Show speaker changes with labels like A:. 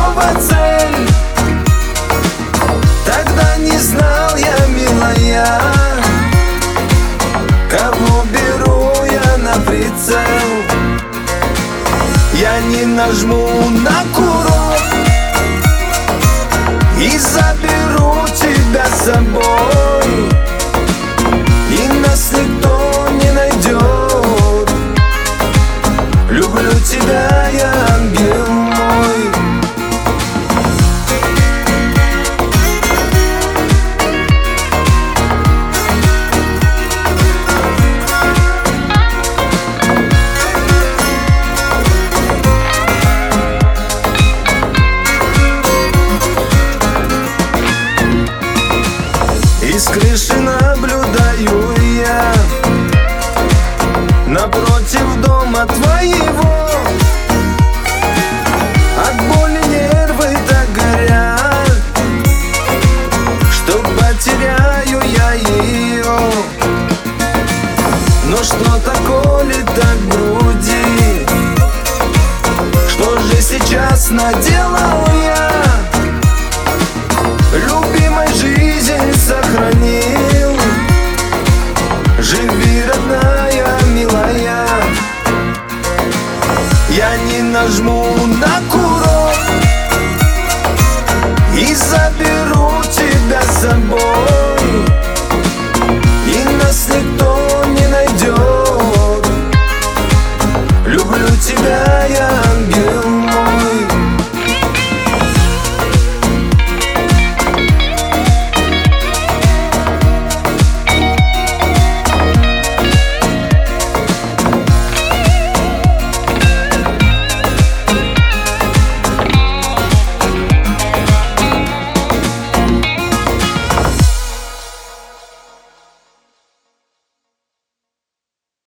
A: снова цель. Тогда не знал я, милая, кого беру я на прицел. Я не нажму на курок и заберу тебя с собой, и нас никто не найдет. Люблю тебя, я ангел мой. Из крыши наблюдаю я напротив дома твоего. От боли нервы так горят, что потеряю я ее. Но что-то колет так в груди. Что же сейчас наделал я? Любимой жизнь сохранил. Живи, родная, милая. Я не нажму на курок и заберу тебя с собой.